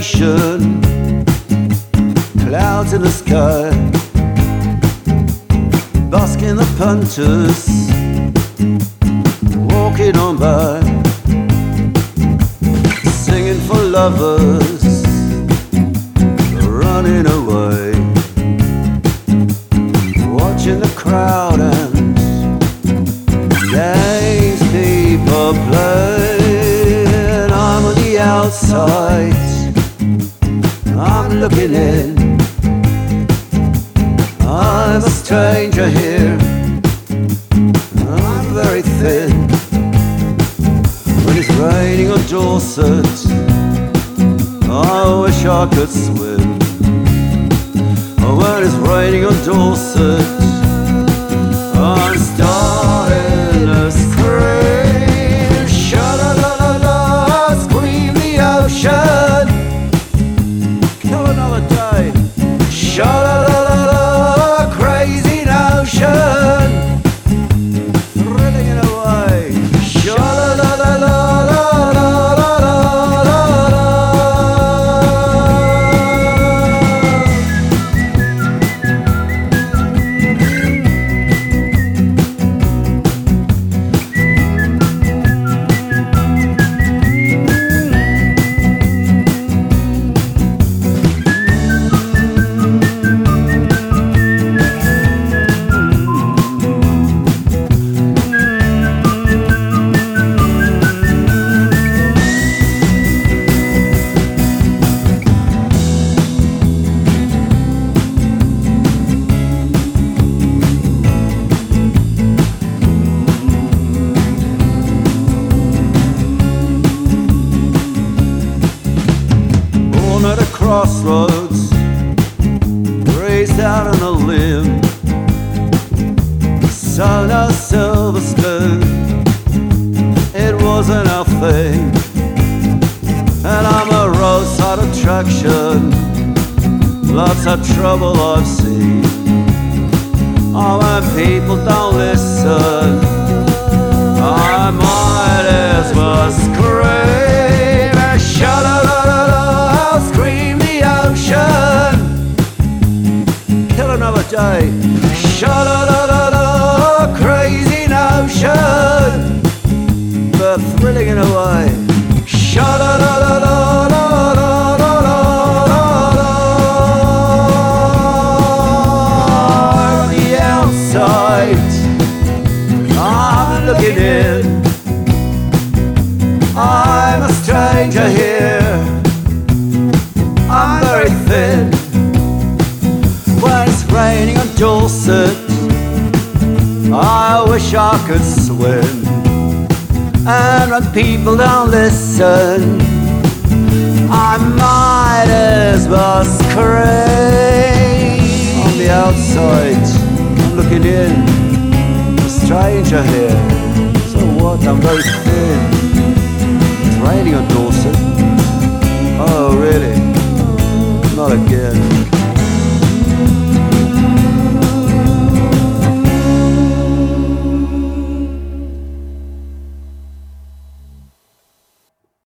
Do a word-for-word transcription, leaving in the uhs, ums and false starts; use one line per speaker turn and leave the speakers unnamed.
station, clouds in the sky, busking the punters, walking on by, singing for lovers, running away, watching the crowd and games people play. And I'm on the outside, I'm looking in, I'm a stranger here, I'm very thin. When it's raining on Dorset, I wish I could swim. Oh, when it's raining on Dorset, I'm starting to scream. Sha-la-la-la-la, scream the ocean. Kill another day. Sha-la-la-la-la, crazy notion. Thrilling it away. Sha-la-la-la-la-la. At a crossroads, raised out on a limb, saw no silver spoon, it wasn't our thing. And I'm a roadside attraction, lots of trouble I've seen. Oh, when people don't listen, I might as well scream and shut up. Scream the ocean. Kill another day. Sha-la-la-la-la, crazy notion, but thrilling in a way. Sha-la-la-la-la-la-la-la-la-la. On the outside, I'm looking in, I'm a stranger here, I'm very thin. When it's raining on Dorset, I wish I could swim. And when people don't listen, I might as well scream. On the outside, I'm looking in, I'm a stranger here. So what, I'm very thin. It's raining on Dorset. Oh really? Not again.